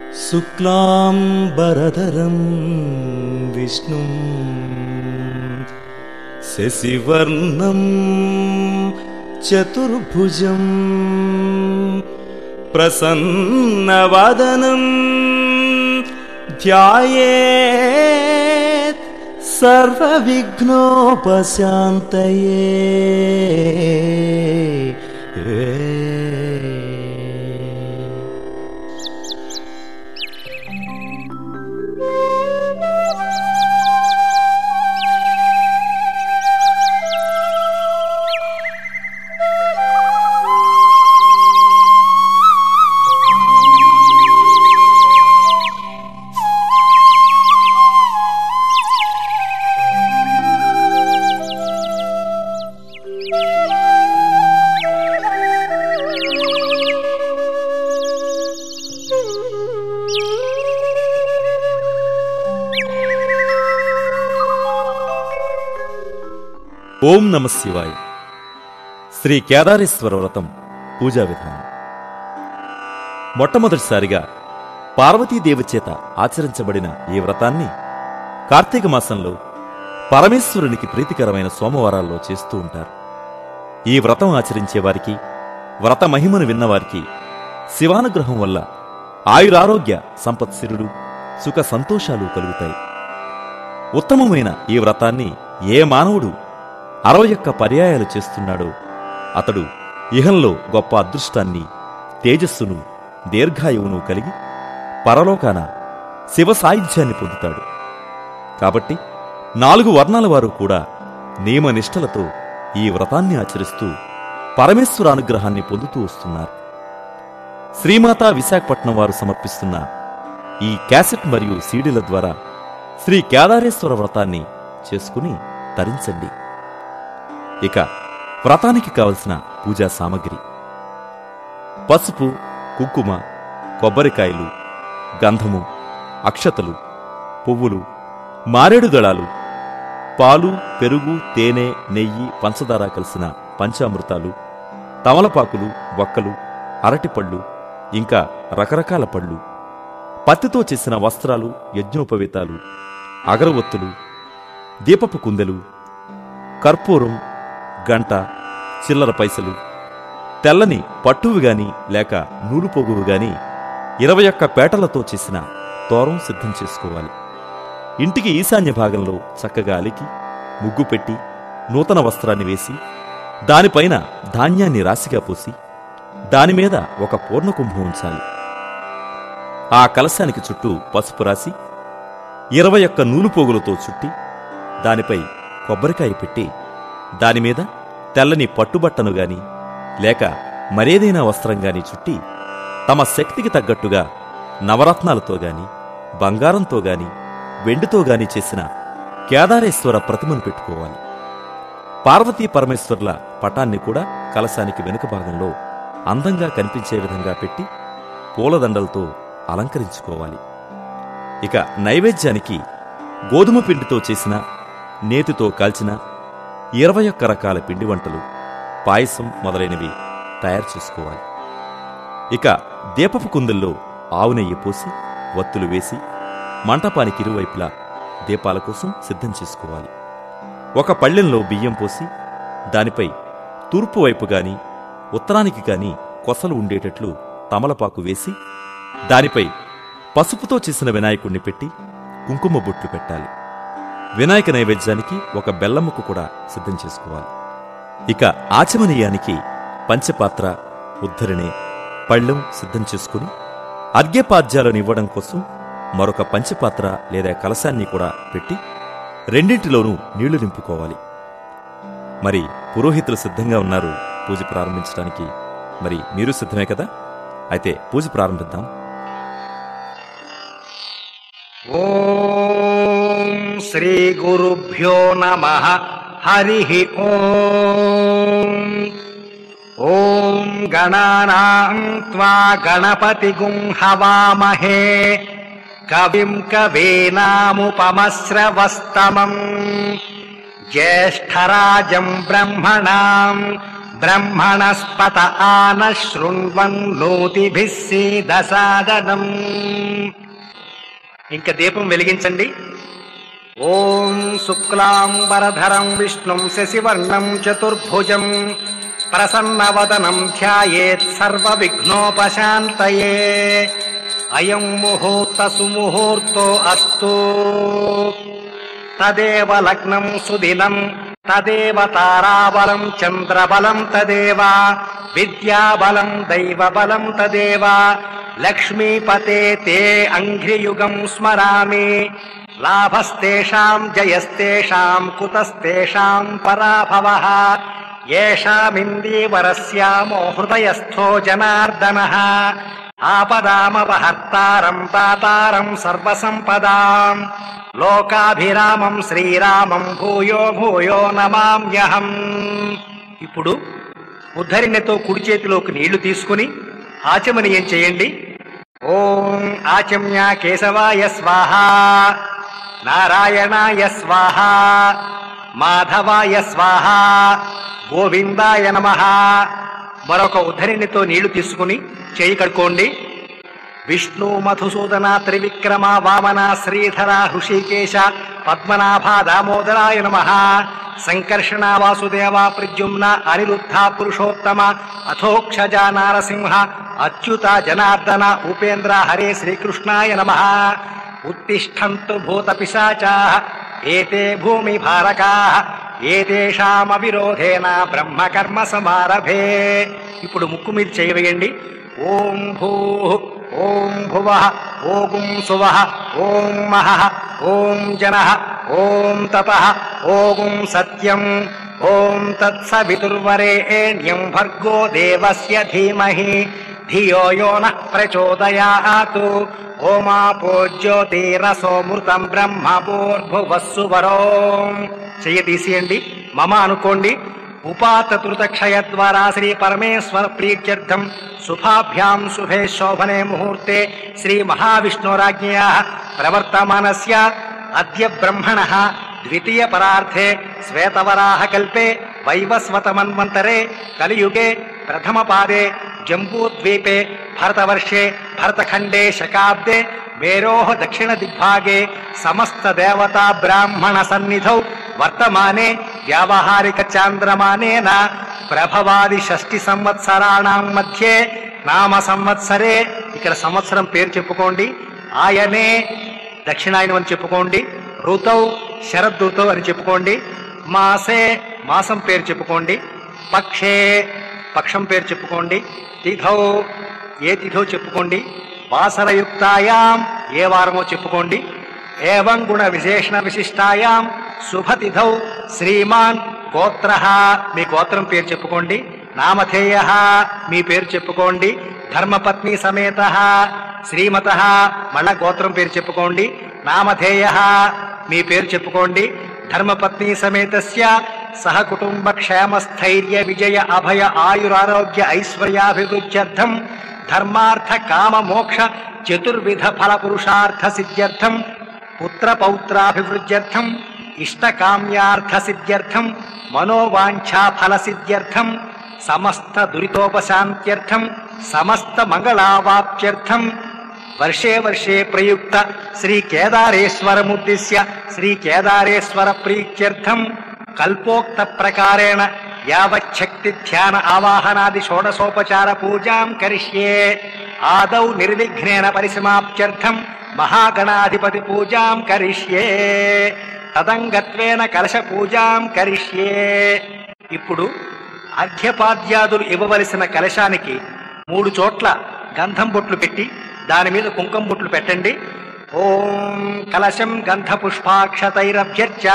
శుక్లాంబరధరం విష్ణుం శశివర్ణం చతుర్భుజం ప్రసన్నవదనం ధ్యాయేత్ సర్వవిఘ్నోపశాంతయే. ఓం నమ శివాయ. శ్రీ కేదారేశ్వర వ్రతం పూజా విధానం. మొట్టమొదటిసారిగా పార్వతీదేవి చేత ఆచరించబడిన ఈ వ్రతాన్ని కార్తీక మాసంలో పరమేశ్వరునికి ప్రీతికరమైన సోమవారాల్లో చేస్తూ ఉంటారు. ఈ వ్రతం ఆచరించే వారికి, వ్రత మహిమను విన్నవారికి శివానుగ్రహం వల్ల ఆయురారోగ్య సంపత్సిరులు సుఖ సంతోషాలు కలుగుతాయి. ఉత్తమమైన ఈ వ్రతాన్ని ఏ మానవుడు 61 పర్యాయాలు చేస్తున్నాడో అతడు ఇహంలో గొప్ప అదృష్టాన్ని, తేజస్సును, దీర్ఘాయువును కలిగి పరలోకాన శివ సాయుధ్యాన్ని పొందుతాడు. కాబట్టి 4 వర్ణాల వారు కూడా నియమనిష్టలతో ఈ వ్రతాన్ని ఆచరిస్తూ పరమేశ్వరానుగ్రహాన్ని పొందుతూ వస్తున్నారు. శ్రీమాతా విశాఖపట్నం వారు సమర్పిస్తున్న ఈ క్యాసెట్ మరియు సీడీల ద్వారా శ్రీ కేదారేశ్వర వ్రతాన్ని చేసుకుని తరించండి. ఇక వ్రతానికి కావలసిన పూజా సామగ్రి: పసుపు, కుంకుమ, కొబ్బరికాయలు, గంధము, అక్షతలు, పువ్వులు, మారేడు దళాలు, పాలు, పెరుగు, తేనె, నెయ్యి, పంచదార కలిసిన పంచామృతాలు, తమలపాకులు, వక్కలు, అరటిపళ్ళు, ఇంకా రకరకాల పళ్ళు, పత్తితో చేసిన వస్త్రాలు, యజ్ఞోపవీతాలు, అగరవత్తులు, దీపపు కుందెలు, కర్పూరం, గంట, చిల్లర పైసలు, తెల్లని పట్టువి గాని లేక నూలు పొగువు గాని 21 పేటలతో చేసిన తోరం సిద్ధం చేసుకోవాలి. ఇంటికి ఈశాన్య భాగంలో చక్కగా అలికి ముగ్గు పెట్టి నూతన వస్త్రాన్ని వేసి దానిపైన ధాన్యాన్ని రాశిగా పోసి దానిమీద ఒక పూర్ణకుంభం ఉంచాలి. ఆ కలశానికి చుట్టూ పసుపు రాసి 21 నూలు పోగులతో చుట్టి దానిపై కొబ్బరికాయ పెట్టి దానిమీద తెల్లని పట్టుబట్టను గాని లేక మరేదైనా వస్త్రం గాని చుట్టి తమ శక్తికి తగ్గట్టుగా నవరత్నాలతో గాని బంగారంతో గాని వెండితో గాని చేసిన కేదారేశ్వర ప్రతిమను పెట్టుకోవాలి. పార్వతీ పరమేశ్వర్ల పటాన్ని కూడా కలశానికి వెనుక భాగంలో అందంగా కనిపించే విధంగా పెట్టి పూలదండలతో అలంకరించుకోవాలి. ఇక నైవేద్యానికి గోధుమ పిండితో చేసిన, నేతితో కాల్చిన 21 రకాల పిండి వంటలు, పాయసం మొదలైనవి తయారు చేసుకోవాలి. ఇక దీపపు కుందల్లో ఆవు నెయ్యి పోసి వత్తులు వేసి మంటపానికి ఇరువైపులా దీపాల కోసం సిద్ధం చేసుకోవాలి. ఒక పళ్ళెంలో బియ్యం పోసి దానిపై తూర్పు వైపు గాని ఉత్తరానికి గాని కొసలు ఉండేటట్లు తమలపాకు వేసి దానిపై పసుపుతో చేసిన వినాయకుణ్ణి పెట్టి కుంకుమ బొట్లు పెట్టాలి. వినాయక నైవేద్యానికి ఒక బెల్లముక్క కూడా సిద్ధం చేసుకోవాలి. ఇక ఆచమనీయానికి పంచపాత్ర, ఉద్ధరిణి, పళ్ళెం సిద్ధం చేసుకుని అర్ఘ్యపాద్యాలను ఇవ్వడం కోసం మరొక పంచపాత్ర లేదా కలశాన్ని కూడా పెట్టి రెండింటిలోనూ నీళ్లు నింపుకోవాలి. మరి పురోహితులు సిద్ధంగా ఉన్నారు పూజ ప్రారంభించడానికి. మరి మీరు సిద్ధమే కదా? అయితే పూజ ప్రారంభిద్దాం. ఓం శ్రీ గురుభ్యో నమః. హరి ఓం. ఓం గణానాం త్వా గణపతిగుం హవామహే కవిం కవీనాముపమశ్రవస్తమం జ్యేష్ఠరాజం బ్రహ్మణాం బ్రహ్మణస్పత ఆన శృణ్వన్నోతిభిः సీదసాదనం. ఇంక దీపం వెలిగించండి. ఓం శుక్లాంబరధరం విష్ణుం శశివర్ణం చతుర్భుజం ప్రసన్నవదనం ధ్యాయేత్ సర్వవిఘ్నోపశాంతయే. అయం ముహూర్త సుముహూర్తో అస్తు. తదేవ లగ్నం సుదినం తదేవ తారాబలం చంద్రబలం తదేవ విద్యాబలం దైవబలం తదేవ. లక్ష్మీపతే తే అంఘ్రియుగం స్మరామి. లాభస్తేషాం జయస్తేషాం కుతస్తేషాం పరాభవః. యేషామిందీవరస్యామో హృదయస్థో జనార్దనః. ఆపదామపహర్తారం దాతారం సర్వసంపదాం. లోకాభిరామం శ్రీరామం భూయో భూయో నమామ్యహం. ఇప్పుడు ఉద్ధరిణితో కుడి చేతిలోకి నీళ్లు తీసుకుని ఆచమనీయం చేయండి. ఓం ఆచమ్య కేశవాయ స్వాహ, నారాయణాయ స్వాహ, మాధవాయ స్వాహ, గోవిందాయ నమః. మరొక ఉద్ధరిణితో నీళ్లు తీసుకుని చేయి కడుకోండి. విష్ణు మధుసూదన త్రివిక్రమ వామన శ్రీధర హృషికేశ పద్మనాభ దామోదరాయ నమః. సంకర్షణ వాసుదేవ ప్రద్యుమ్న అనిరుద్ధ పురుషోత్తమ అథోక్షజ నారసింహ అచ్యుత జనార్దన ఉపేంద్ర హరే శ్రీకృష్ణాయ నమః. ఉత్తిష్టంతు భూత పిశాచాః ఏతే భూమి భారకాః ఏతేషామవిరోధేన బ్రహ్మకర్మ సమారభే. ఇప్పుడు ముక్కు మీద చేయవేయండి. ఓం భూః ఓం భువః ఓం సువః ఓం మహః ఓం జనః ఓం తపః ఓం సత్యం ఓం తత్సవితుర్వరేణ్యం భర్గో దేవస్య ధీమహి ధియో యో నః ప్రచోదయాత్. ఓమాపో జ్యోతిరసోమృతం బ్రహ్మభూర్భువస్సువరోం. చెయ్యి తీసేయండి. మమ అనుకోండి. ఉపాతృతక్షయ ద్వారా శ్రీ పరమేశ్వర ప్రీత్యర్థం శుభాభ్యాం శుభే శోభనే ముహూర్తే శ్రీ మహావిష్ణోరాజ్ఞయా ప్రవర్తమానస్య అద్య బ్రహ్మణః ద్వితీయ పరార్థే శ్వేతవరాహ కల్పే వైవస్వతమన్వంతరే కలియుగే ప్రథమ పాదే జంబూద్వీపే భరతవర్షే భరతఖండే శకాబ్దే మేరోః దక్షిణ దిగ్భాగే సమస్త దేవతా బ్రాహ్మణ సన్నిధౌ వర్తమానే వ్యావహారిక చాంద్రమానేన ప్రభవాది షష్ఠి సంవత్సరాణం మధ్యే నామ సంవత్సరే. ఇక్కడ సంవత్సరం పేరు చెప్పుకోండి. ఆయనే దక్షిణాయనం అని చెప్పుకోండి. ఋతౌ శరదృతౌ అని చెప్పుకోండి. మాసే మాసం పేరు చెప్పుకోండి. పక్షే పక్షం పేరు చెప్పుకోండి. తిథౌ ఏ తిథౌ చెప్పుకోండి. వాసరయుక్తాయాం ఏ వారమో చెప్పుకోండి. ఏవం గుణ విశేషణ విశిష్టాయాం శుభతిథౌ శ్రీమాన్ గోత్రః మీ గోత్రం పేరు చెప్పుకోండి. నామధేయః మీ పేరు చెప్పుకోండి. ధర్మపత్ని సమేతః శ్రీమతః మళ్ళా గోత్రం పేరు చెప్పుకోండి. నామధేయః మీ పేరు చెప్పుకోండి. ధర్మపత్ని సమేతస్య సహ కుటుంబ క్షేమ స్థైర్య విజయ అభయ ఆయురారోగ్య ఐశ్వర్యాభివృద్ధ్యర్థం ధర్మార్థ కామ మోక్ష చతుర్విధ ఫల పురుషార్థ సిద్ధ్యర్థం పుత్ర పౌత్రాభివృద్ధ్యర్థం ఇష్టకామ్యార్థ సిద్ధ్యర్థం మనోవాంఛా ఫల సిద్ధ్యర్థం సమస్త దురితోపశాంత్యర్థం సమస్త మంగళావాప్త్యర్థం వర్షే వర్షే ప్రయుక్త శ్రీ కేదారేశ్వరముద్దిశ్య శ్రీ కేదారేశ్వర ప్రీత్యర్థం కల్పోక్త ప్రకారేణ యావచ్చక్తి ధ్యాన ఆవాహనాది షోడశోపచార పూజాం కరిష్యే. ఆదౌ నిర్విఘ్నేన పరిసమాప్త్యర్థం మహాగణాధిపతి పూజాం కరిష్యే. తదంగత్వేన కలశ పూజాం కరిష్యే. ఇప్పుడు అర్ఘ్యపాద్యాదులు ఇవ్వవలసిన కలశానికి 3 చోట్ల గంధం బొట్లు పెట్టి దాని మీద కుంకుమ బొట్లు పెట్టండి. ఓం కలశం గంధ పుష్పాక్షతైరభ్యర్చ్య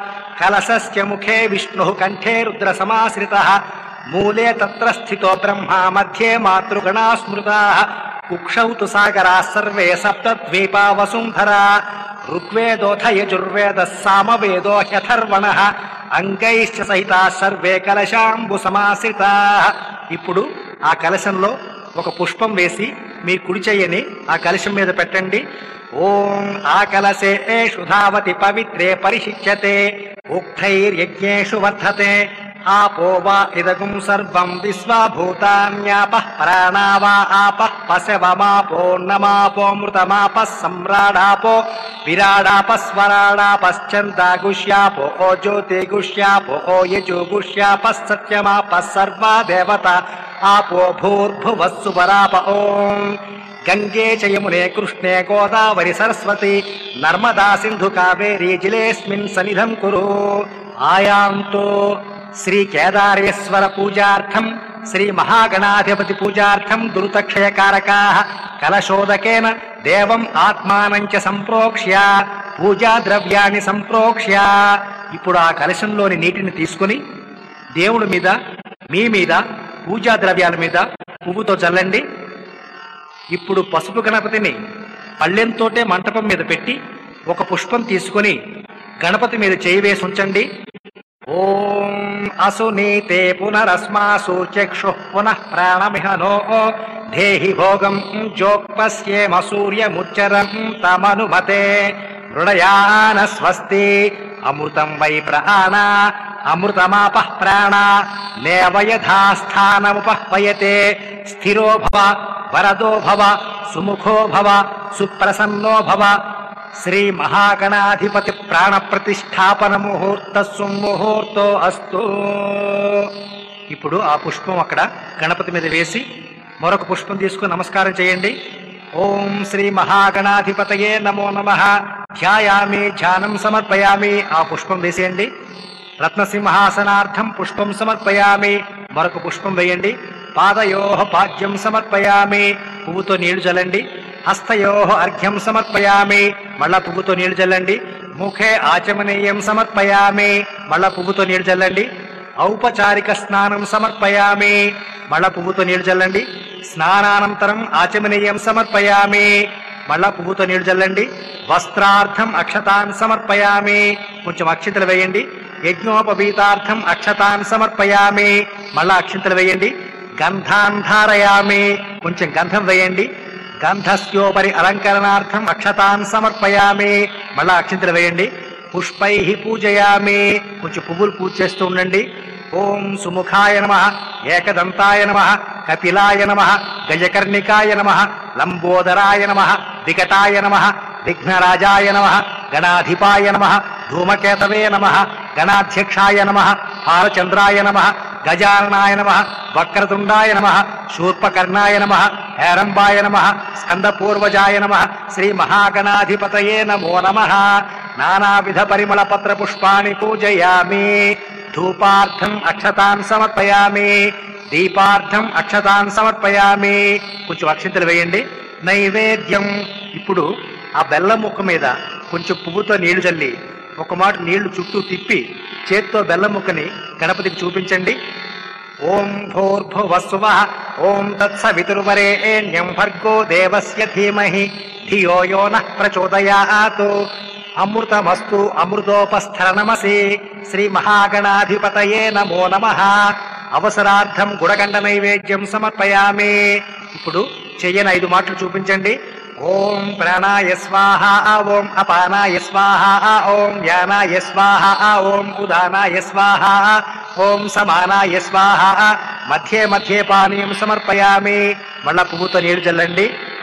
కలశస్య ముఖే విష్ణు కంఠే రుద్ర సమాశ్రితః మూలే తత్ర స్థితో బ్రహ్మ మధ్యే మాతృగణా స్మృతాః కుక్షౌ తు సాగరాः సర్వే సప్తద్వీపా వసుంధరా ఋగ్వేదోథ యజుర్వేదः సామవేదో హ్యథర్వణః అంగైశ్చ సహితాः సర్వే కలశాంబు సమాశ్రితాః. ఇప్పుడు ఆ కలశంలో ఒక పుష్పం వేసి మీ కుడి చెయ్యని ఆ కలశం మీద పెట్టండి. ఓం ఆ కలశే ధావతి పవిత్రే పరిశిచ్యతే ఉక్తైర్యజ్ఞేషు వర్ధతే आपो वा इदगुं सर्वं विश्वभूतान्यापः प्राणा वा आपः पशवमापो नमापोऽमृतमापः सम्राडापो विराडापः स्वराडापश्चन्दागुष्यापो ओ ज्योतिगुष्यापो ओ यजुगुष्यापः सत्यमापः सर्वा देवता आपो भूर्भुवः सुपराप ओम् गंगे च यमुने कृष्णे गोदावरी सरस्वती नर्मदा सिंधु कावेरी जिलेस्मिन् सन्निधं कुरु। आयान्तो श्री केदारेश्वर पूजार्थं श्री महागणाधिपति पूजार्थं दुरितक्षयकारकाः कलशोदकेन देवम् आत्मानं च संप्रोक्ष्य పూజా ద్రవ్యాన్ని సంప్రోక్ష్య ఇప్పుడు ఆ కలశంలోని నీటిని తీసుకుని దేవుడి మీద మీ మీద పూజా ద్రవ్యాల మీద పువ్వుతో చల్లండి. ఇప్పుడు పసుపు గణపతిని పళ్ళెంతోటే మంటపం మీద పెట్టి ఒక పుష్పం తీసుకుని గణపతి మీద చేయి వేసి ఉంచండి. ఓం అసునీతే పునరస్మాసు చక్షు పునః ప్రాణమిహనో దేహి భోగం జోక్పస్యేమ సూర్యముచ్చరం తమనుమతే మృడయాన స్వస్తి అమృతం వై ప్రాణ అమృతమాపః ప్రాణ నేవయథాస్థానముపహ్వయతే స్థిరో భవ వరదో భవ సుముఖో భవ సుప్రసన్నో భవ. శ్రీ మహాగణాధిపతి ప్రాణ ప్రతిష్టాపన ముహూర్త సుముహూర్తో అస్తు. ఇప్పుడు ఆ పుష్పం అక్కడ గణపతి మీద వేసి మరొక పుష్పం తీసుకుని నమస్కారం చేయండి. ఓం శ్రీ మహాగణాధిపతయే నమో నమః. ధ్యాయామి ధ్యానం సమర్పయామి. ఆ పుష్పం వేసేయండి. రత్నసింహాసనార్థం పుష్పం సమర్పయామి. మరొక పుష్పం వేయండి. పాదయోః పాద్యం సమర్పయామి. పువ్వుతో నీళ్లు చల్లండి. హస్తయోః అర్ఘ్యం సమర్పయామి. మళ్ళా పువ్వుతో నీళ్లు చల్లండి. ముఖే ఆచమనీయం సమర్పయామి. మళ్ళా పువ్వుతో నీళ్లు చల్లండి. ఔపచారిక స్నానం సమర్పయామి. మళ్ళా పువ్వుతో నీళ్లు చల్లండి. స్నానానంతరం ఆచమనీయం సమర్పయామి. మళ్ళా పువ్వుతో నీళ్లు చల్లండి. వస్త్రార్థం అక్షతాన్ సమర్పయామి. కొంచెం అక్షింతలు వేయండి. యజ్ఞోపవీతార్థం అక్షతాన్ సమర్పయామి. మళ్ళా అక్షింతలు వేయండి. గంధాన్ ధారయామి. కొంచెం గంధం వేయండి. గంధస్యోపరి అలంకరణార్థం అక్షతాన్ సమర్పయామి. మళ్ళా అక్షింతలు వేయండి. పుష్పై పూజయామి. కొంచెం పువ్వులు పూజ చేస్తూ ఉండండి. ఓం సుముఖాయ నమః, ఏకదంతాయ నమః, కపిలాయ నమః, గజకర్ణికాయ నమః, లంబోదరాయ నమః, వికటాయ నమః, విఘ్నరాజాయ నమః, గణాధిపాయ నమః, ధూమకేతవే నమః, గణాధ్యక్షాయ నమః, హారచంద్రాయ నమః, గజాననాయ నమః, వక్రతుండాయ నమః, శూర్పకర్ణాయ నమః, హేరంబాయ నమః, స్కందపూర్వజాయ నమః. శ్రీ మహాగణాధిపతయే నమో నమః. నానావిధ పరిమళ పత్ర పుష్పాణి పూజయామి. ధూపార్థం అక్షతాన్ సమర్పయామి. దీపార్థం అక్షతాన్ సమర్పయామి. కొంచెం అక్షింతలు వేయండి. నైవేద్యం. ఇప్పుడు ఆ బెల్లం ముక్క మీద కొంచెం పువ్వుతో నీళ్లు చల్లి ఒక మాట నీళ్లు చుట్టూ తిప్పి చేత్తో బెల్లం ముక్కని గణపతికి చూపించండి. ఓం భూర్భువస్సువః ఓం తత్సవితుర్వరేణ్యం భర్గో దేవస్య ధీమహి ధియో యో నః ప్రచోదయాత్. అమృతమస్తు అమృతోపస్థరణమసి. శ్రీ మహాగణాధిపతయే నమో నమః. అవసరార్థం గుడగండ నైవేద్యం సమర్పయామి. ఇప్పుడు చెయ్యని 5 మాటలు చూపించండి. ఓం ప్రాణాయ స్వాహ, ఓం అపానాయ స్వాహ, ఓం యానాయ స్వాహ, ఓం ఉదానాయ స్వాహ, ఓం సమానాయ స్వాహ. మధ్యే మధ్యే పానీయం సమర్పయామి. మళ్ళా పువ్వుతో నీళ్లు చల్లండి.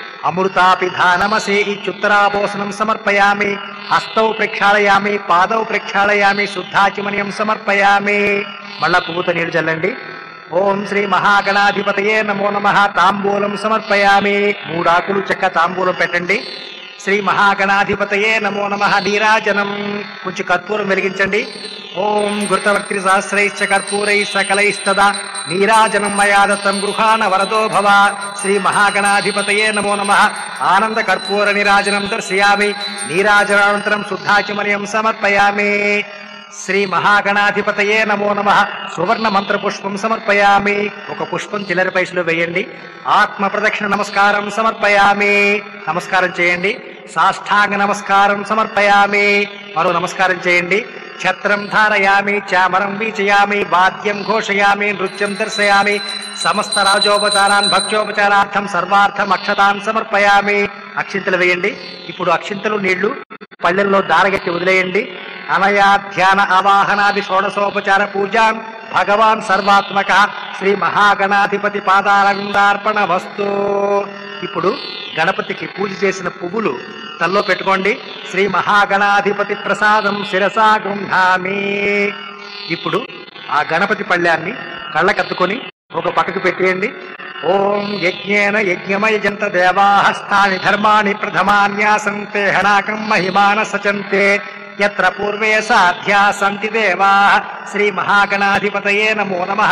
అమృతాపిధానమసి. ఇత్యుత్తరాపోసనం సమర్పయామి. హస్తౌ ప్రక్షాళయామి, పాదౌ ప్రక్షాళయామి, శుద్ధాచమనీయం సమర్పయామి. మళ్ళా పువ్వుతో నీళ్లు చల్లండి. ఓం శ్రీ మహాగణాధిపతయే నమో నమః. తాంబూలం సమర్పయామి. 3 ఆకులు చెక్క తాంబూలం పెట్టండి. శ్రీ మహాగణాధిపతయే నమో నమః. నీరాజనం. కొంచెం కర్పూరం వెలిగించండి. ఓం ఘృతవక్త్రి సహస్రైశ్చ కర్పూరై సకలైస్తదా నీరాజనం మయా దత్తం గృహాణ వరదో భవ. శ్రీ మహాగణాధిపతయే నమో నమః. ఆనంద కర్పూర నీరాజనం దర్శయామి. నీరాజనానంతరం శుద్ధాచమనీయం సమర్పయామి. శ్రీ మహాగణాధిపతయే నమో నమః. సువర్ణ మంత్ర పుష్పం సమర్పయామి. ఒక పుష్పం చిల్లర పైసలు వేయండి. ఆత్మ ప్రదక్షిణ నమస్కారం సమర్పయామి. నమస్కారం చేయండి. సాష్టాంగ నమస్కారం సమర్పయామి. మరో నమస్కారం చేయండి. ఛత్రం ధారయామి, చామరం వీచయామి, వాద్యం ఘోషయామి, నృత్యం దర్శయామి. సమస్త రాజోపచారాన్ భక్త్యోపచారార్థం సర్వార్థం అక్షతాన్ సమర్పయామి. అక్షింతలు వేయండి. ఇప్పుడు అక్షింతలు నీళ్లు పళ్ళెల్లో దారగట్టి వదిలేయండి. అనయా ధ్యాన ఆవాహనాది షోడశోపచార పూజాం భగవాన్ సర్వాత్మక శ్రీ మహాగణాధిపతి పాదారవిందార్పణ వస్తు. ఇప్పుడు గణపతికి పూజ చేసిన పువ్వులు తల్లో పెట్టుకోండి. శ్రీ మహాగణాధిపతి ప్రసాదం శిరసా గృహామి. ఇప్పుడు ఆ గణపతి పళ్ళ్యాన్ని కళ్ళకత్తుకొని ఒక పక్కకు పెట్టేయండి. ఓం యజ్ఞేన యజ్ఞమయజంత దేవాహస్తాని ధర్మాణి ప్రథమాన్యాసంతే హనాకం మహిమాన సచంతే యత్ర పూర్వే సాధ్యా సంతి దేవా శ్రీ మహాగణాధిపతయే నమో నమః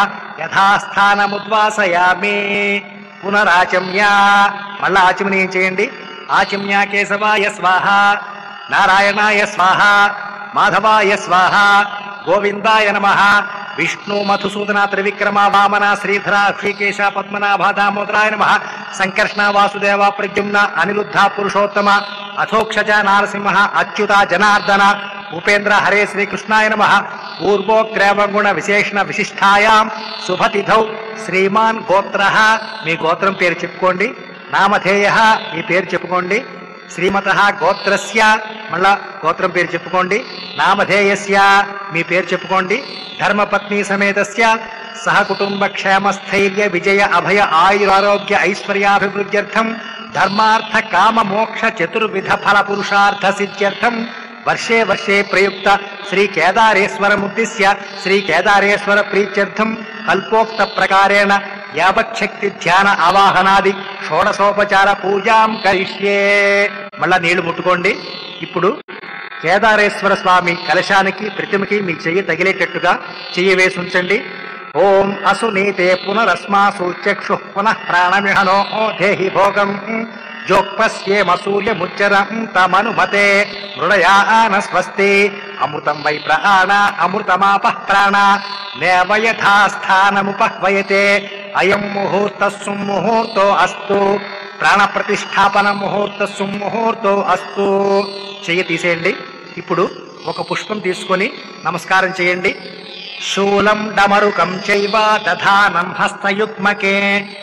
యథాస్థానముద్వాసయామి. పునరాచమ్య, మళ్ళా ఆచమనీయం చేయండి. ఆచమ్య కేశవాయ స్వాహ, నారాయణాయ స్వాహ, మాధవాయ స్వాహ, గోవిందాయ నమః. విష్ణు మధుసూదన త్రివిక్రమ వామన శ్రీధర శ్రీకేశ పద్మనాభ దామోదరాయ నమః. సంకర్షణ వాసుదేవ ప్రద్యుమ్న అనిరుద్ధ పురుషోత్తమ అథోక్షజ నారసింహ అచ్యుత జనార్దన ఉపేంద్ర హరే శ్రీకృష్ణాయ నమః. పూర్వోగ్రవగుణ విశేషణ విశిష్టాయాం శుభతిథౌ శ్రీమాన్ గోత్ర, మీ గోత్రం పేరు చెప్పుకోండి. నామధేయ, మీ పేరు చెప్పుకోండి. శ్రీమత గోత్రస్య, మళ్ళా గోత్రం పేరు చెప్పుకోండి. నామధేయస్య, మీ పేరు చెప్పుకోండి. ధర్మపత్ని సమేతస్య సహ కుటుంబ క్షేమ స్థైర్య విజయ అభయ ఆయురారోగ్య ఐశ్వర్యాభివృద్ధ్యర్థం ధర్మార్థ కామ మోక్ష చతుర్విధ ఫల పురుషార్థ సిద్ధ్యర్థం వర్షే వర్షే ప్రయుక్త శ్రీ కేదారేశ్వరముద్దిశ్య శ్రీ కేదారేశ్వర ప్రీత్యర్థం కల్పోక్త ప్రకారేణ యావచ్చక్తి ధ్యాన ఆవాహనాది షోడశోపచార పూజాం కరిష్యే. మళ్ళా నీళ్లు ముట్టుకోండి. ఇప్పుడు కేదారేశ్వర స్వామి కలశానికి ప్రతిమకి మీ చెయ్యి తగిలేటట్టుగా చెయ్యి వేసి ఉంచండి. ఓం అసునీతే పునరస్మాసు చక్షు పునః ప్రాణమిహనో దేహి భోగం జోక్పస్యేమ సూర్యముచ్చరం తమనుమతే మృడయాన స్వస్తి అమృతం వై ప్రాణ అమృతమాపః ప్రాణ నేవ యథాస్థానముపహ్వయతే అయం ముహూర్త సుముహూర్తో అస్తు ప్రాణ ప్రతిష్టాపన ముహూర్త సుముహూర్తో అస్తు. చెయ్యి తీసేయండి. ఇప్పుడు ఒక పుష్పం తీసుకొని నమస్కారం చేయండి. శూలం డమరుకం చైవ దధానం హస్తయుగ్మకే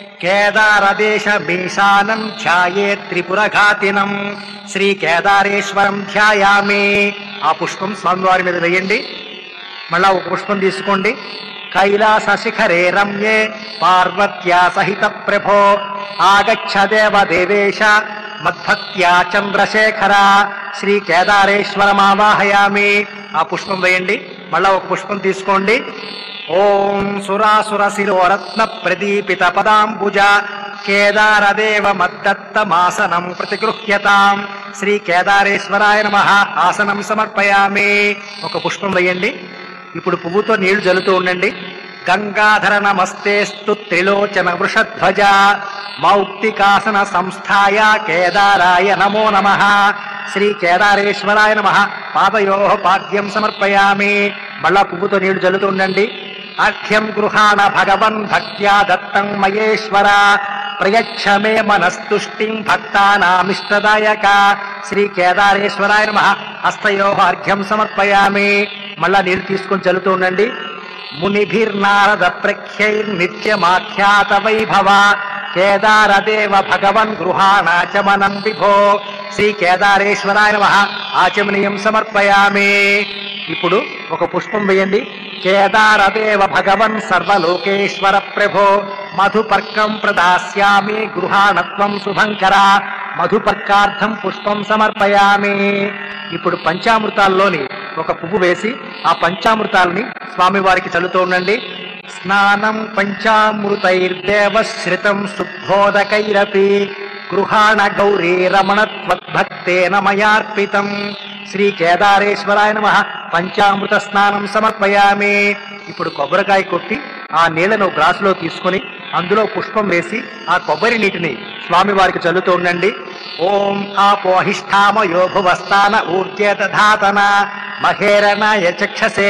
కేదారదేశ మీశానం ధ్యాయే త్రిపురఘాతినం శ్రీ కేదారేశ్వరం ధ్యాయామి. ఆ పుష్పం స్వామివారి మీద వేయండి. మళ్ళా ఒక పుష్పం తీసుకోండి. కైలాస శిఖరే రమ్యే పార్వత్యా సహిత ప్రభో ఆగచ్చ దేవ దేవేశ మద్భక్త్యా చంద్రశేఖర శ్రీ కేదారేశ్వరమావాహయామి. ఆ పుష్పం వేయండి. మళ్ళా ఒక పుష్పం తీసుకోండి. ఓం సురాసుర శిరోరత్న ప్రదీపిత పదాంబుజ కేదారదేవ మద్దత్తమాసనం ప్రతిగృహ్యతాం శ్రీ కేదారేశ్వరాయ నమః. ఆసనం సమర్పయామి. ఒక పుష్పం వేయండి. ఇప్పుడు పువ్వుతో నీళ్లు జల్లుతూ ఉండండి. గంగాధర నమస్తేస్తు త్రిలోచన వృషధ్వజ మౌక్తికాసన సంస్థాయ కేదారాయ నమో నమః శ్రీ కేదారేశ్వరాయ నమః. పాదయోః పాద్యం సమర్పయామి. మళ్ళా పువ్వుతో నీళ్లు జల్లుతూ ఉండండి. అర్ఘ్యం గృహాణ భగవన్ భక్త్యా దత్తం మయేశ్వర ప్రయచ్చ మే మనస్తుష్టిం భక్తానామిష్టదాయక శ్రీ కేదారేశ్వరాయ నమః. హస్తయోః అర్ఘ్యం సమర్పయామి. మళ్ళా నీళ్లు తీసుకొని చల్లుతూ ఉండండి. మునిభిర్నారద ప్రఖ్యైర్నిత్యమాఖ్యాత వైభవ కేదారదేవ భగవన్ గృహాణాచమనం విభో శ్రీ కేదారేశ్వరాయ నమః. ఆచమనీయం సమర్పయామి. ఇప్పుడు ఒక పుష్పం వేయండి. కేదారదేవ భగవన్ సర్వలోకేశ్వర ప్రభో మధుపర్కం ప్రదాస్యామి గృహాణత్వం శుభంకర మధుపర్కార్థం పుష్పం సమర్పయామి. ఇప్పుడు పంచామృతాల్లోని ఒక పువ్వు వేసి ఆ పంచామృతాలని స్వామివారికి చల్లుతూ ఉండండి. స్నానం పంచామృతైర్దేవశ్రితం శుద్ధోదకైరపి గృహాణ గౌరీ రమణత్వద్భక్తేన మయార్పితం శ్రీ కేదారేశ్వరాయ నమః. పంచామృత స్నానం సమర్పయామి. ఇప్పుడు కొబ్బరికాయ కొట్టి ఆ నీళ్లను గ్లాసులో తీసుకుని అందులో పుష్పం వేసి ఆ కొబ్బరి నీటిని స్వామివారికి చల్లుతూ ఉండండి. ఓం ఆపోహిష్టామయో భువస్థాన ఊర్జేతధాతన మహేరణాయ చక్షసే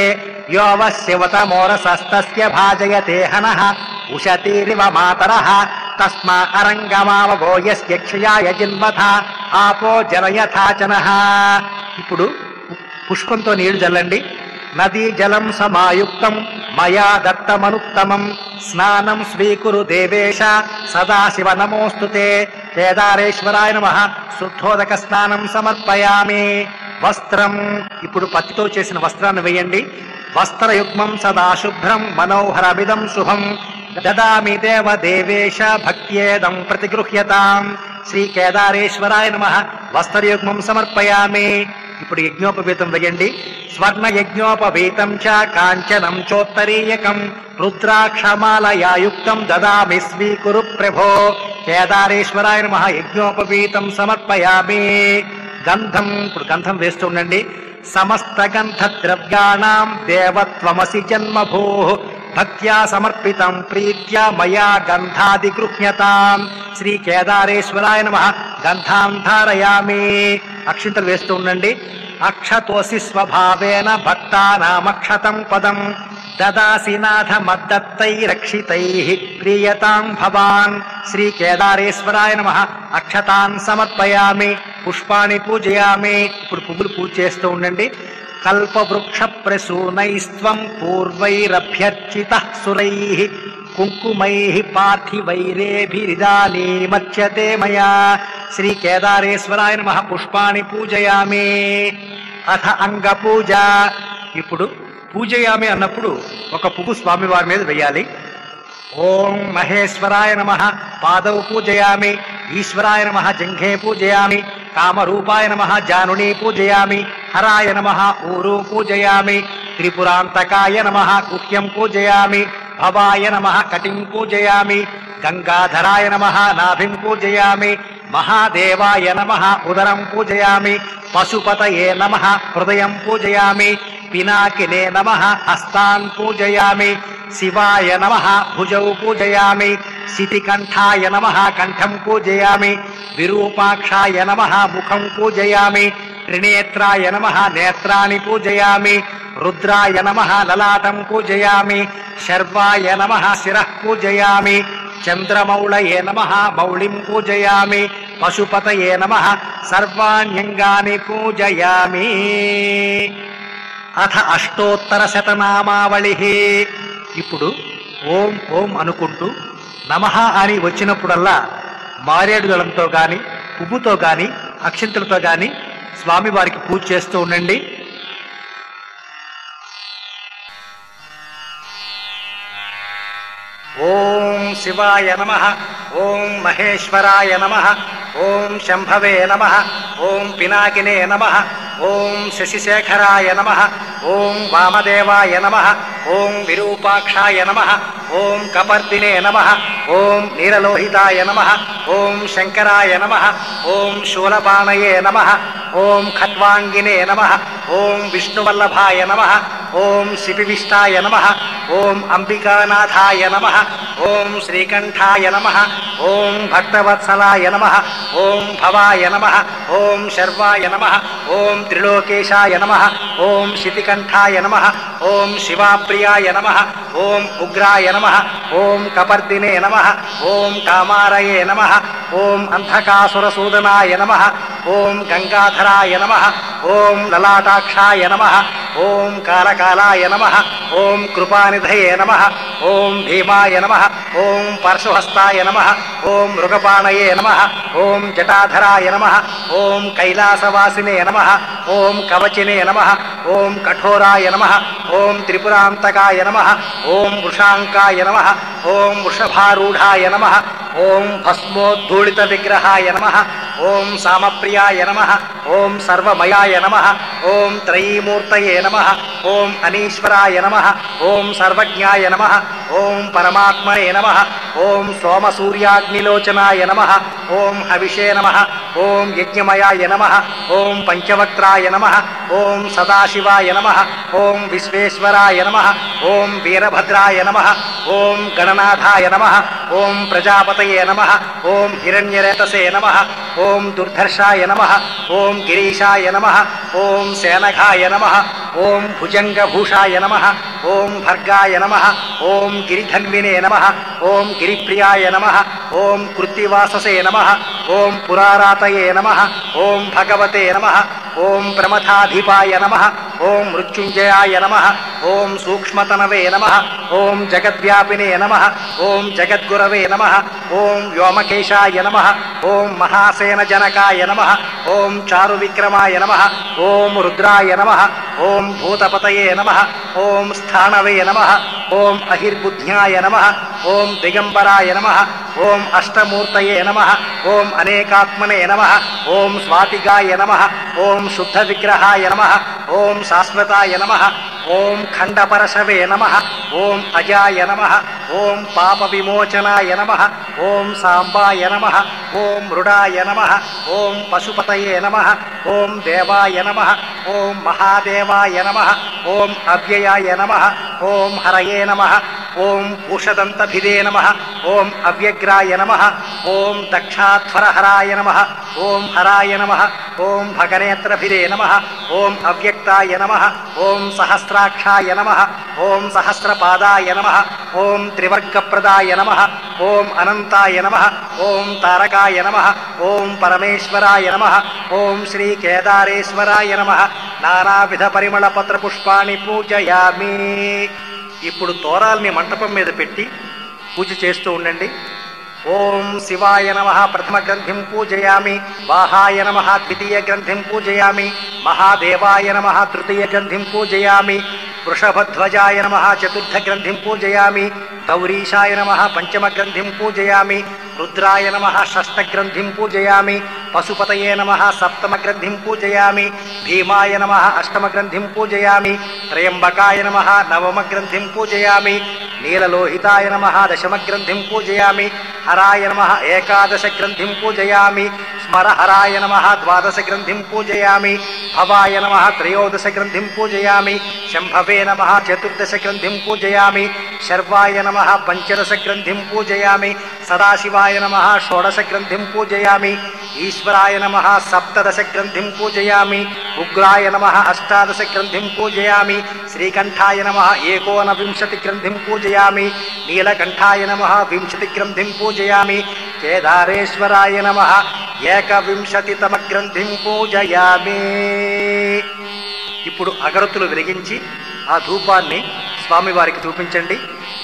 యోవశివతమోరసస్తస్య భాజయతే హనః ఉషతీరివ మాతరః తస్మా అరంగమావగో యస్య క్షయాయ జిన్వథ ఆపో జలయథాచనః. ఇప్పుడు పుష్పంతో నీళ్లు జల్లండి. నదీ జలం సమాయుక్తం మయా దత్తమనుత్తమం స్నానం స్వీకురు దేవేశ సదాశివ నమోస్తుతే కేదారేశ్వరాయ నమః. శుద్ధోదక స్నానం సమర్పయామి. వస్త్రం, ఇప్పుడు పత్తితో చేసిన వస్త్రాన్ని వేయండి. వస్త్రయుగ్మం సదా శుభ్రం మనోహరమిదం శుభం దదామి దేవ దేవేశ భక్త్యేదం ప్రతిగృహ్యతాం. శ్రీ కేదారేశ్వరాయ నమః. వస్త్రయుగ్మం సమర్పయామి. ఇప్పుడు యజ్ఞోపవీతం వేయండి. స్వర్ణ యజ్ఞోపవీతం చ కాంచనం చోత్తరీయకం రుద్రాక్షమాలయాయుక్తం దదామి స్వీకురు ప్రభో. కేదారేశ్వరాయ నమః. యజ్ఞోపవీతం సమర్పయామి. గంధం, ఇప్పుడు గంధం వేస్తూ ఉండండి. సమస్త గంధ ద్రవ్యాణం దేవత్వమసి జన్మభూ భక్త్యా సమర్పితం ప్రీత్యా మయా గంధాది గృహ్యతాం. శ్రీ కేదారేశ్వరాయ నమః. గంధాం ధారయామి. అక్షింతలు వేస్తూ ఉండండి. అక్షతోసి స్వభావేన భక్తానామక్షతం పదం దదాసి నాథ మద్దత్తై రక్షితై ప్రియతాం భవాన్. శ్రీ కేదారేశ్వరాయ నమః. అక్షతాన్ సమర్పయామి. పుష్పాణి పూజయామి. ఇప్పుడు పువ్వులు పూజ చేస్తూ ఉండండి. కల్పవృక్ష ప్రసూనైస్త్వం పూర్వైరభ్యర్చిత సురై కుంకుమై పార్థివైరేభిరిదానీమర్చ్యతే మయా. శ్రీ కేదారేశ్వరాయ నమః. పుష్పాణి పూజయామి. అథ అంగపూజ. ఇప్పుడు పూజయామి అన్నప్పుడు ఒక పువ్వు స్వామివారి మీద వేయాలి. ఓం మహేశ్వరాయ నమః. పాదౌ పూజయామి. ఈశ్వరాయ నమః. జంఘే పూజయామి. కామరూపాయ నమః. జానునీ పూజయామి. హరాయ నమః. ఊరు పూజయామి. త్రిపురాంతకాయ నమః. గుహ్యం పూజయామి. భవాయ నమః. కటిం పూజయామి. గంగాధరాయ నమః. నాభిం పూజయామి. మహాదేవాయ నమః. ఉదరం పూజయామి. పశుపతయే నమః. హృదయం పూజయామి. పినాకినే నమః. హస్తాన్ పూజయామి. శివాయ నమః. భుజౌ పూజయామి. శితికంఠాయ నమః. కంఠం పూజయామి. విరూపాక్షాయ నమః. ముఖం పూజయామి. త్రినేత్రాయ నమః. నేత్రాణి పూజయామి. రుద్రాయ నమః. లలాటం పూజయామి. శర్వాయ నమః. శిరః పూజయామి. చంద్రమౌళయే నమః. మౌళిం పూజయామి. పశుపతయే నమః. సర్వాణ్యంగాని పూజయామి. అథ అష్టోత్తర శతనామావళి. ఇప్పుడు ఓం ఓం అనుకుంటూ నమః అని వచ్చినప్పుడల్లా మారేడు దళంతో గాని పువ్వుతో గాని అక్షింతలతో గాని స్వామివారికి పూజ చేస్తూ ఉండండి. ఓం శివాయ నమః. ఓం మహేశ్వరాయ నమః. ఓం శంభవే నమః. ఓం పినాకినే నమః. ఓం శశిశేఖరాయ నమః. ఓం వామదేవాయ నమః. ఓం విరూపాక్షాయ నమః. ఓం కపర్దినే నమః. ఓం నీలలోహితాయ నమః. ఓం శంకరాయ నమః. ఓం శూలపాణయే నమః. ఓం ఖట్వాంగినే నమః. ఓం విష్ణువల్లభాయ నమః. ఓం శిపివిష్టాయ నమః. ఓం అంబికానాథాయ నమః. ఓం శ్రీకంఠాయ నమః. ఓం భక్తవత్సలాయ నమః. ఓం భవాయ నమః. ఓం శర్వాయ నమః. ఓం త్రిలోకేశాయ నమః. ఓం శితికంఠాయ నమః. ఓం శివాప్రియాయ నమః. ఓం ఉగ్రాయ నమః. ఓం కపర్దినే నమః. ఓం కామారయే నమః. ఓం అంధకాసురసూదనాయ నమః. ఓం గంగాధరాయ నమః. ఓం లలాటాక్షాయ నమః. ఓం కాలకాలాయ నమః. ఓం కృపానిధయే నమః. ఓం భీమాయ నమః. ఓం పరశుహస్తాయ నమః. ఓం మృగపాణయే నమః. ఓం జటాధరాయ నమః. ఓం కైలాసవాసినే నమః. ఓం కవచినే నమః. ఓం కఠోరాయ నమః. ఓం త్రిపురాంతకాయ నమః. ఓం వృషాంకాయ నమః. ఓం వృషభారూఢాయ నమః. ఓం భస్మోద్ధూళిత విగ్రహాయ నమః. ఓం సామప్రియాయ నమః. ఓం సర్వమయాయ నమః. ఓం త్రయీమూర్తయే నమః. ఓం అనీశ్వరాయ నమః. ఓం సర్వజ్ఞాయ నమః. ఓం పరమాత్మనే నమః. ఓం సోమసూర్యాగ్నిలోచనాయ నమః. ఓం హవిషే నమః. ఓం యజ్ఞమయాయ నమః. ఓం పంచవక్త్రాయ నమః. ఓం సదాశివాయ నమః. ఓం విశ్వేశ్వరాయ నమః. ఓం వీరభద్రాయ నమః. ఓం గణనాథాయ నమః. ఓం ప్రజాపతయే నమః. ఓం హిరణ్యరేతసే నమః. ఓం దుర్ధర్షాయ నమః. ఓం గిరీశాయ నమః. ఓం సేనఘాయ నమః. ఓం భుజంగభూషాయ నమః. ఓం భర్గాయ నమః. ఓం గిరిధన్వినే నమః. ఓం గిరిప్రియాయ నమః. ఓం కృత్తివాససే నమః. ఓం పురారాతయే నమః. ఓం భగవతే నమః. ఓం ప్రమథాధిపాయ నమః. ఓం మృత్యుంజయాయ నమః, ఓం సూక్ష్మతనవే నమః, ఓం జగద్వ్యాపినే నమః, ఓం జగద్గురవే నమః, ఓం వ్యోమకేశాయ నమః, ఓం మహాసేనజనకాయ నమః, ఓం చారువిక్రమాయ నమః, ఓం రుద్రాయ నమః, ఓం భూతపతయే నమః, ఓం స్థాణవే నమః, ఓం అహిర్బుద్ధ్యాయ నమః, ఓం దిగంబరాయ నమః, ఓం అష్టమూర్తయే నమః, ఓం అనేకాత్మనే నమః, ఓం స్వాతిగాయ నమః, ఓం శుద్ధ విగ్రహాయ నమః, ఓం శాశ్వతాయ నమః, ఓం ఖండపరశవే నమః, ఓం అజాయ నమః, ఓం పాప విమోచనాయ నమః, ఓం సాంబాయ నమః, ఓం మృడాయ నమః, ఓం పశుపతయే నమః, ఓం దేవాయ నమః, ఓం మహాదేవాయ నమః, ఓం అవ్యయాయ నమః, ఓం హరయే నమః, ఓం భూషదంతభిదే నమః, ఓం అవ్యగ్రాయ నమః, ఓం దక్షాధ్వరహరాయ నమః, ఓం హరాయ నమః, ఓం భగనేత్రభిదే నమః, ఓం అవ్యక్తాయ నమః, ఓం సహస్రాక్షాయ నమః, ఓం సహస్రపాదాయ నమః, ఓం త్రివర్గప్రదాయ నమః, ఓం అనంతాయ నమః, ఓం తారకాయ నమః, ఓం పరమేశ్వరాయ నమః, ఓం శ్రీ కేదారేశ్వరాయ నమః. నానావిధ పరిమళ పత్ర పుష్పాణి పూజయామి. ఇప్పుడు తోరాల్ని మంటపం మీద పెట్టి పూజ చేస్తూ ఉండండి. ఓం శివాయ నమః ప్రథమ గ్రంథిం పూజయామి, వాహాయ నమః ద్వితీయ గ్రంథిం పూజయామి, మహాదేవాయ నమః తృతీయ గ్రంథిం పూజయామి, వృషభధ్వజాయ నమః చతుర్థ గ్రంథిం పూజయామి, గౌరీశాయ నమః పంచమ గ్రంథిం పూజయామి, రుద్రాయ నమః షష్ఠ గ్రంథిం పూజయామి, పశుపతయే నమః సప్తమ గ్రంథిం పూజయామి, భీమాయ నమః అష్టమ గ్రంథిం పూజయామి, త్రయంబకాయ నమః నవమ గ్రంథిం పూజయామి, నీలలోహితాయ నమః దశమ గ్రంథిం పూజయామి, హరాయ నమః ఏకాదశ గ్రంథిం పూజయామి, స్మరహరాయ నమః ద్వాదశ గ్రంథిం పూజయామి, భవాయ నమః త్రయోదశ గ్రంథిం పూజయామి, శంభవే నమః చతుర్దశ గ్రంథిం పూజయామి, శర్వాయ నమః పంచదశ గ్రంథిం పూజయామి, సదాశివాయ నమః షోడశ గ్రంథిం పూజయామి, ఈశ్వరాయ నమః సప్తదశ గ్రంథిం పూజయామి, ఉగ్రాయ నమః అష్టాదశ గ్రంథిం పూజయామి, శ్రీకంఠాయ నమః ఏకోనవింశతి గ్రంథిం పూజయామి, నీలకంఠాయ నమః వింశతి గ్రంథిం పూజయామి, కేదారేశ్వరాయ నమః ఏకవింశతితమ గ్రంథిం పూజయామి. ఇప్పుడు అగరత్తులు వెలిగించి ఆ ధూపాన్ని స్వామివారికి చూపించండి.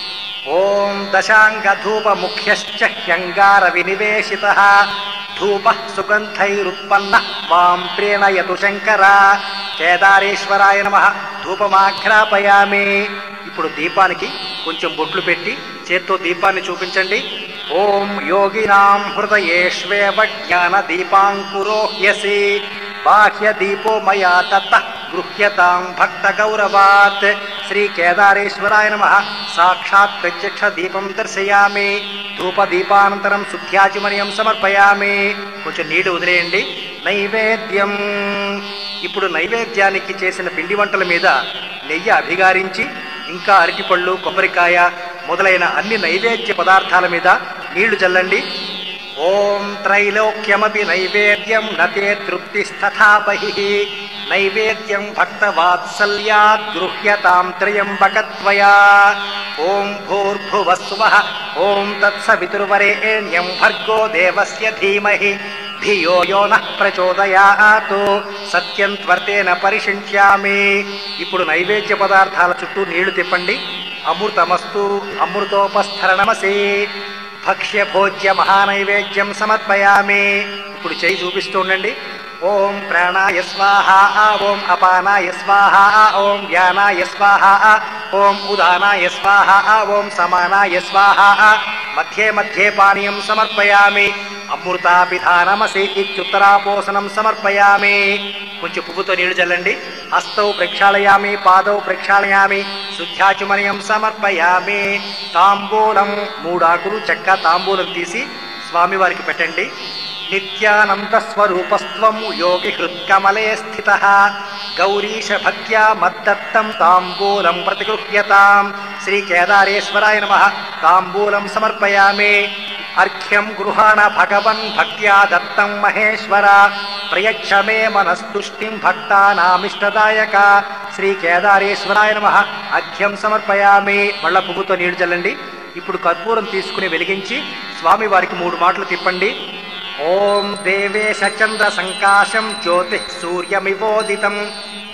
ఓం దశాంగ ధూప ముఖ్యశ్చ హ్యంగార వినివేశితః ధూప సుగంధైరుత్పన్న మాం ప్రేణయతు శంకర. కేదారేశ్వరాయ నమః ధూపమాఘ్రాపయామి. ఇప్పుడు దీపానికి కొంచెం బొట్లు పెట్టి చేత్తో దీపాన్ని చూపించండి. ఓం యోగినాం హృదయేష్వేవ జ్ఞాన దీపాంకురో హ్యసి బాహ్య దీపో మయా దత్తః గృహ్యతాం భక్త గౌరవాత్. శ్రీ కేదారేశ్వరాయ నమః సాక్షాత్ ప్రత్యక్ష దీపం దర్శయామి. ధూప దీపానంతరం శుద్ధ్యాచమనీయం సమర్పయామి. కొంచెం నీటి వదిలేయండి. నైవేద్యం. ఇప్పుడు నైవేద్యానికి చేసిన పిండి వంటల మీద నెయ్యి అభిగారించి ఇంకా అరటిపళ్ళు కొబ్బరికాయ మొదలైన అన్ని నైవేద్య పదార్థాల మీద నీళ్లు చల్లండి. ఓం త్రైలోక్యమపి నైవేద్యం నతే తృప్తిస్తథా బహిః నైవేద్యం భక్తవాత్సల్యాద్ గృహ్యతాం త్రయంబకత్వయా. ఓం భూర్భువస్సువః ఓం తత్సవితుర్వరేణ్యం భర్గో దేవస్య ధీమహి ధియో యో నః ప్రచోదయాత్. సత్యం త్వర్తేన పరిశించామి. ఇప్పుడు నైవేద్య పదార్థాల చుట్టూ నీళ్లు తిప్పండి. అమృతమస్తు అమృతోపస్థరణమసి. భక్ష్య భోజ్య మహానైవేద్యం సమర్పయామి. ఇప్పుడు చేయి చూపిస్తూ ఉండండి. ఓం ప్రాణాయ స్వాహ, ఓం అపానాయ స్వాహ, ఓం వ్యానాయ స్వాహ, ఓం ఉదానాయ స్వాహ, ఓం సమానాయ స్వాహ. మధ్యే మధ్యే పానీయం సమర్పయామి. అమృతాపిధానమసి ఇత్యుత్తరాపోసనం సమర్పయామి. కొంచెం పువ్వుతో నీళ్లు చల్లండి. హస్తౌ ప్రక్షాళయామి, పాదౌ ప్రక్షాళయామి, శుద్ధ్యాచుమనీయం సమర్పయామి. తాంబూలం 3 ఆకులు చెక్క తాంబూలం తీసి స్వామివారికి పెట్టండి. నిత్యానంద స్వరూపస్త్వం యోగి హృత్కమలే స్థితః గౌరీశ భక్త్యా మద్దత్తం తాంబూలం ప్రతిగృహ్యతాం. శ్రీ కేదారేశ్వరాయ నమః తాంబూలం సమర్పయామి. అర్ఘ్యం గృహాణ భగవన్ భక్త్యా దత్తం మహేశ్వర ప్రయచ్చ మే మనస్తుష్టిం భక్తానామిష్టదాయక. శ్రీ కేదారేశ్వరాయ నమః అర్ఘ్యం సమర్పయామి. మళ్ళా పువ్వుతో నీళ్లు చల్లండి. ఇప్పుడు కర్పూరం తీసుకుని వెలిగించి స్వామివారికి 3 మాటలు తిప్పండి. ఓం దేవేశ చంద్ర సంకాశం జ్యోతి సూర్యమివోదితం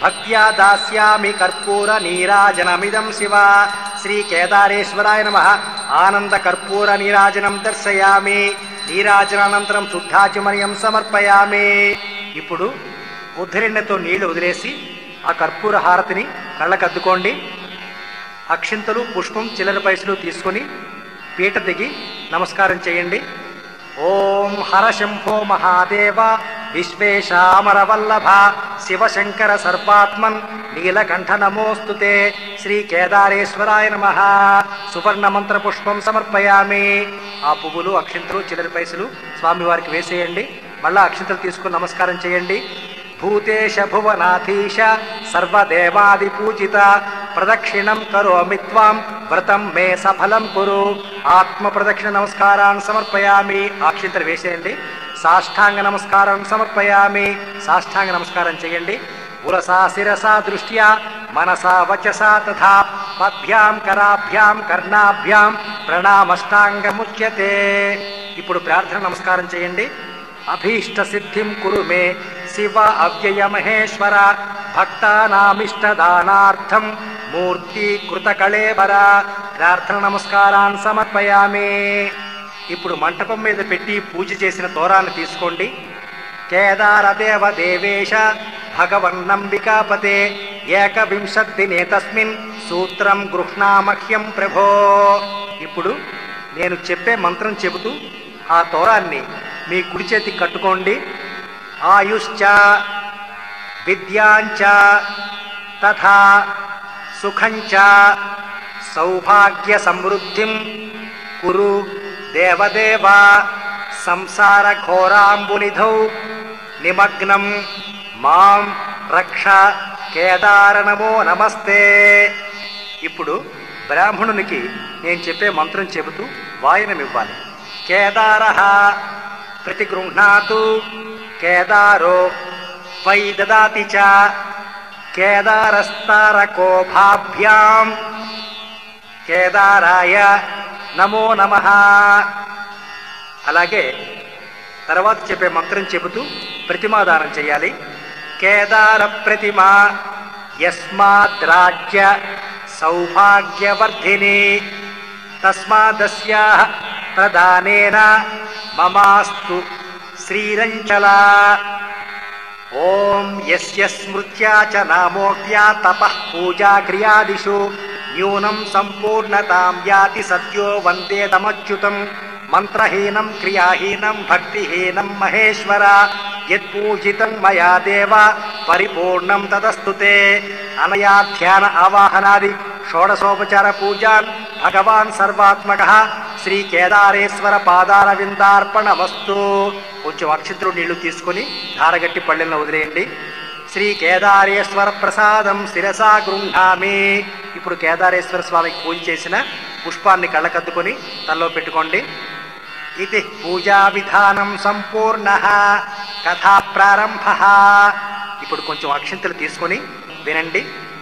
భక్త్యా దాస్యామి కర్పూర నీరాజనమిదం శివ. శ్రీ కేదారేశ్వరాయ నమః. ఆనంద కర్పూర నీరాజనం దర్శయామి. నీరాజనానంతరం శుద్ధాచమనీయం సమర్పయామి. ఇప్పుడు ఉద్ధరిణ్యతో నీళ్లు వదిలేసి ఆ కర్పూర హారతిని కళ్ళకద్దుకోండి. అక్షింతలు, పుష్పం, చిల్లర పైసలు తీసుకొని పీట దిగి నమస్కారం చేయండి. ఓం హర శంభో మహాదేవ విశ్వేశామర వల్లభ శివశంకర సర్వాత్మన్ నీలకంఠ నమోస్తుతే. శ్రీ కేదారేశ్వరాయ నమః. సువర్ణ మంత్ర పుష్పం సమర్పయామి. ఆ పువ్వులు, అక్షింతలు, చిల్లర పైసలు స్వామివారికి వేసేయండి. మళ్ళా అక్షింతలు తీసుకుని నమస్కారం చేయండి. భూతేశ భువనాధీశ సర్వదేవాది పూజిత ప్రదక్షిణం కరోమి త్వాం వ్రతం మే సఫలం కురు. ఆత్మ ప్రదక్షిణ నమస్కారాన్ని సమర్పయామి. అక్షింతలు వేసేయండి. సాష్టాంగ నమస్కారం సమర్పయామి. సాష్టాంగ నమస్కారం చేయండి. పురసా శిరసా దృష్ట్యా మనసా వచసా తథా పద్భ్యాం కరాభ్యాం కర్ణాభ్యాం ప్రణామష్టాంగముచ్యతే. ఇప్పుడు ప్రార్థన నమస్కారం చేయండి. అభీష్ట సిద్ధిం కురు మే శివ అవ్యయ మహేశ్వర భక్తానామిష్టదానార్థం మూర్తి కృత కళేబర. ప్రార్థన నమస్కారాన్ని సమర్పయామి. ఇప్పుడు మంటపం మీద పెట్టి పూజ చేసిన తోరాన్ని తీసుకోండి. కేదారదేవ దేవేశ భగవన్నంబికాపతే ఏకవింశద్దినే తస్మిన్ సూత్రం గృహ్ణామహ్యం ప్రభో. ఇప్పుడు నేను చెప్పే మంత్రం చెబుతూ ఆ తోరాన్ని మీ కుడి చేతికి కట్టుకోండి. ఆయుశ్చ విద్యాంచ తథా సుఖంచ సౌభాగ్య సమృద్ధిం కురు దేవదేవ. సంసార ఘోరాంబునిధౌ నిమగ్నం మాం రక్ష కేదార నమో నమస్తే. ఇప్పుడు బ్రాహ్మణునికి నేను చెప్పే మంత్రం చెబుతూ వాయనమివ్వాలి. కేదారః ప్రతిగృహ్ణాతు కేదారో వై దదాతి చ కేదారస్తారకోభాభ్యాం కేదారాయ నమో నమః. అలాగే తర్వాత చెప్పే మంత్రం చెబుతూ ప్రతిమాదానం చేయాలి. కేదార ప్రతిమ యస్మాద్రాజ్య సౌభాగ్యవర్ధిని తస్మాదస్యాః ప్రదానేన మమాస్తు శ్రీరంచల. ఓం యస్య స్మృత్యా చ నామోక్త్యా తపః పూజా క్రియాదిషు న్యూనం సంపూర్ణతాం యాతి సద్యో వందేదమచ్యుతం. మంత్రహీనం క్రియాహీనం భక్తిహీనం మహేశ్వర యత్పూజితం మయా దేవ పరిపూర్ణం తదస్తుతే. అనయా ధ్యాన ఆవాహనాది షోడశోపచార పూజాన్ భగవాన్ సర్వాత్మకః శ్రీ కేదారేశ్వర పాదారవిందార్పణమస్తు. కొంచెం అక్షింతలు నీళ్లు తీసుకొని ధారగట్టి పళ్ళెల్లో వదిలేయండి. శ్రీ కేదారేశ్వర ప్రసాదం శిరసా గృహ్ణామి. ఇప్పుడు కేదారేశ్వర స్వామికి పూజ చేసిన పుష్పాన్ని కళ్ళకద్దుకొని తల్లో పెట్టుకోండి. ఇది పూజా విధానం సంపూర్ణ కథా ప్రారంభ. ఇప్పుడు కొంచెం అక్షింతలు తీసుకొని వినండి.